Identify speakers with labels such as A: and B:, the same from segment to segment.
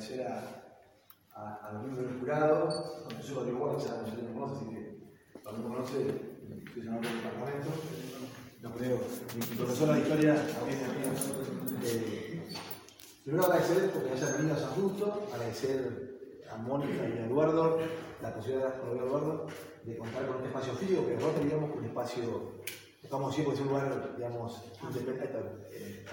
A: agradecer a los miembros del jurado. Yo soy Rodrigo Guardia, ya me conoce, así que cuando me conoce, estoy llamando del departamento. No creo, mi profesora de historia también es primero agradecer porque hayan venido a San Justo, agradecer a Mónica y a Eduardo, la posibilidad con Eduardo de contar con este espacio físico, que nosotros teníamos un espacio, estamos siempre en un lugar, digamos, independiente,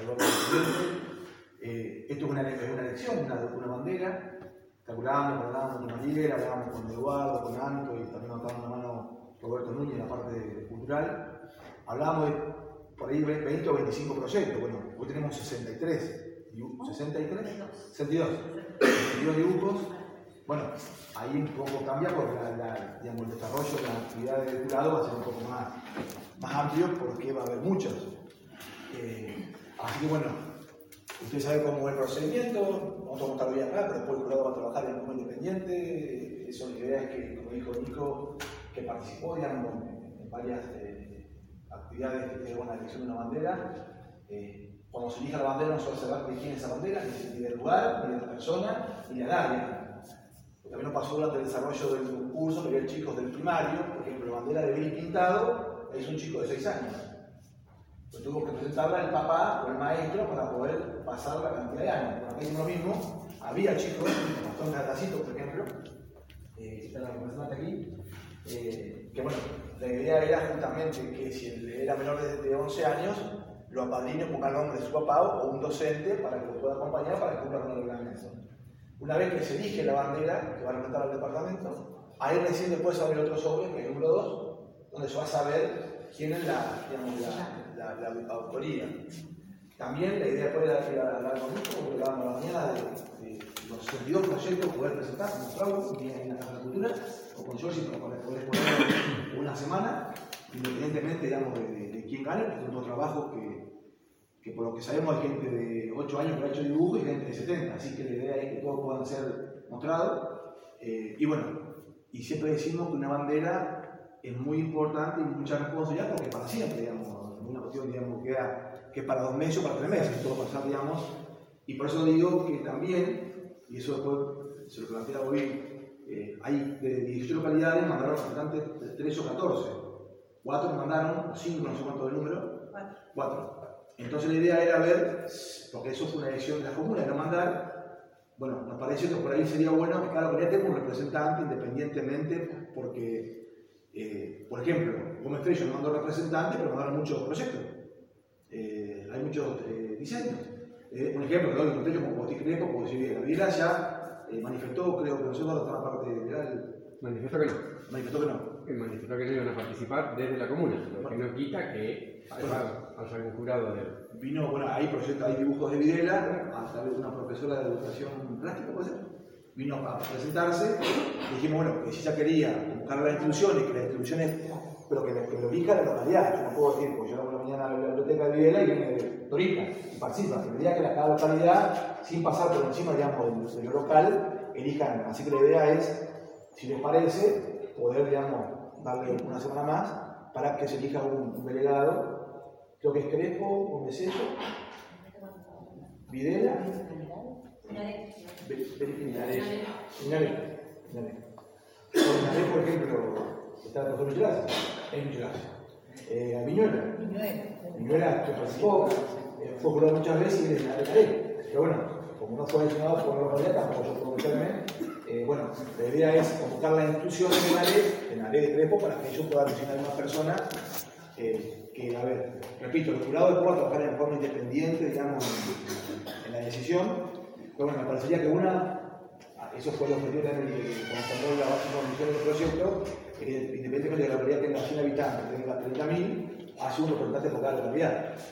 A: esto es una elección, una bandera. Calculábamos, hablábamos con Mariela, hablábamos con Eduardo, con Anto y también nos daba una mano Roberto Núñez en la parte cultural. Hablábamos de por ahí 20 o 25 proyectos. Bueno, hoy tenemos 62 dibujos. Bueno, ahí un poco cambia porque digamos, el desarrollo de la actividad del jurado va a ser un poco más amplio porque va a haber muchos. Así que bueno. Usted sabe cómo es el procedimiento, nosotros vamos a estar bien acá, pero después el jurado va a trabajar de forma independiente. Eso la idea es que, como dijo Nico, que participó digamos, en varias actividades que llevan a la elección de una bandera. Cuando se elija la bandera no solo se va a quién es esa bandera, ni del lugar, ni de la persona, ni del área. También nos pasó durante el desarrollo del concurso que había chicos del primario, por ejemplo, la bandera de Billy Pintado es un chico de 6 años. Pues tuvo que presentarla el papá o el maestro para poder pasar la cantidad de años. Por aquí es lo mismo, había chicos, Gastón Gatacito, por ejemplo, está la representante aquí, que bueno, la idea era justamente que si él era menor de 11 años, los apadrinos pongan el nombre de su papá o un docente para que lo pueda acompañar para que cumpla con el reglamento. Una vez que se elige la bandera que va a representar al departamento, ahí recién después se abre otro sobre, que es el número 2, donde se va a saber quién es la autoría. También la idea después de hablar con Nico, porque hablábamos a la mañana de los 62 proyectos poder presentar, mostrarlos, un día en la Casa de Cultura, o con Georgie para poder exponer una semana, independientemente digamos, de quién gane, porque es un trabajo que por lo que sabemos hay gente de 8 años que ha hecho dibujo y gente de 70, así que la idea es que todos puedan ser mostrados. Y bueno, y siempre decimos que una bandera es muy importante y mucha responsabilidad porque para siempre, digamos, una cuestión digamos, que es para 2 meses o para 3 meses, todo pasar, digamos, y por eso digo que también, y eso después se lo plantea hoy, hay de 18 localidades mandaron representantes de 13 o 14, 4 mandaron, 5 no sé cuánto del número, 4. Entonces la idea era ver, porque eso fue una decisión de la comuna, de no mandar, bueno, nos parece que por ahí sería bueno que cada localidad tenga un representante independientemente, porque por ejemplo, Gómez Freixo no mandó representantes, pero mandaron muchos proyectos. Hay muchos diseños. Un ejemplo que doy, Gómez Freixo, como Botí Crepo, como decir, Gabriela ya manifestó, creo que no sé, toda la parte legal.
B: Manifestó que no.
A: Manifestó que no.
B: Manifestó que no iban a participar desde la comuna, lo que no quita que haya algún jurado de...
A: Vino, bueno, hay proyectos, hay dibujos de Videla, a través de una profesora de educación plástica, puede ser. Vino a presentarse, y dijimos, bueno, que si ella quería buscar las instrucciones, que las instrucciones, pero que lo elija la localidad. Yo no puedo decir, porque yo voy a la mañana a la biblioteca de Videla y viene de Torita, y participa, que me diga que cada localidad, sin pasar por encima, digamos, de lo local, elijan. Así que la idea es, si les parece, poder, digamos, darle una semana más para que se elija un delegado. Creo que es Crespo, Gómez Freixo, Videla, Inaré, por ejemplo, está el profesor Michelazzi, es Michelazzi. Viñuela que participó, fue jurado muchas veces y es Inaré. Pero bueno, como no fue mencionado por la localidad, tampoco yo puedo meterme. Bueno, la idea es convocar las instrucciones de Inaré de Crespo para que ellos puedan mencionar a una persona que, a ver, repito, el jurado después va a trabajar en forma independiente, digamos, en la decisión. Pero bueno, me parecería que eso fue el objetivo también cuando sacó la comisión del proyecto, independientemente de la localidad tenga 100 habitantes, tenga 30.000, hace un representante local de la localidad.